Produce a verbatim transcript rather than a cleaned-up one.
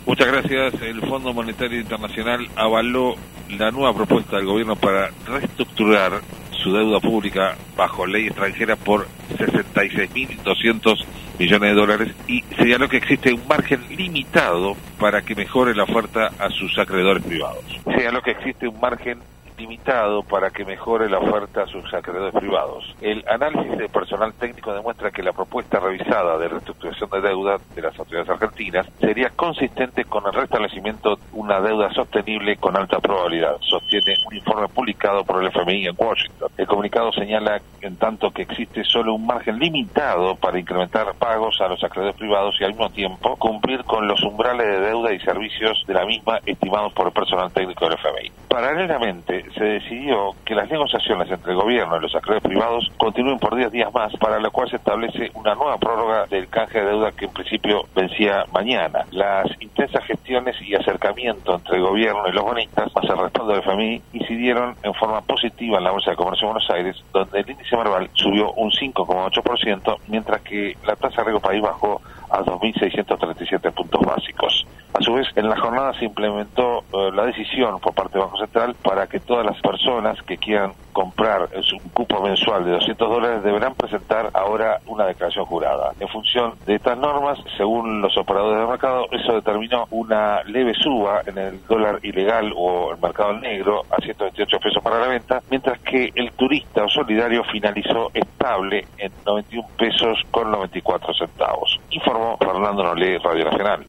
Muchas gracias. El Fondo Monetario Internacional avaló la nueva propuesta del gobierno para reestructurar su deuda pública bajo ley extranjera por sesenta y seis mil doscientos millones de dólares y señaló que existe un margen limitado para que mejore la oferta a sus acreedores privados. Señaló que existe un margen limitado para que mejore la oferta a sus acreedores privados. El análisis de personal técnico demuestra que la propuesta revisada de reestructuración de deuda de las autoridades argentinas sería consistente con el restablecimiento de una deuda sostenible con alta probabilidad, sostiene un informe publicado por el F M I en Washington. El comunicado señala, en tanto, que existe solo un margen limitado para incrementar pagos a los acreedores privados y al mismo tiempo cumplir con los umbrales de deuda y servicios de la misma estimados por el personal técnico del F M I. Paralelamente, se decidió que las negociaciones entre el gobierno y los acreedores privados continúen por diez días más, para lo cual se establece una nueva prórroga del canje de deuda que en principio vencía mañana. Las intensas gestiones y acercamiento entre el gobierno y los bonistas, más el respaldo del F M I, incidieron en forma positiva en la Bolsa de Comercio de Buenos Aires, donde el índice Merval subió un cinco coma ocho por ciento, mientras que la tasa de riesgo país bajó a dos mil seiscientos treinta y siete puntos básicos. A su vez, en la jornada se implementó eh, la decisión por parte del Banco Central para que todas las personas que quieran comprar un cupo mensual de doscientos dólares deberán presentar ahora una declaración jurada. En función de estas normas, según los operadores del mercado, eso determinó una leve suba en el dólar ilegal o el mercado negro a ciento veintiocho pesos para la venta, mientras que el turista o solidario finalizó estable en noventa y un pesos con noventa y cuatro centavos. Informó Fernando Nolé, Radio Nacional.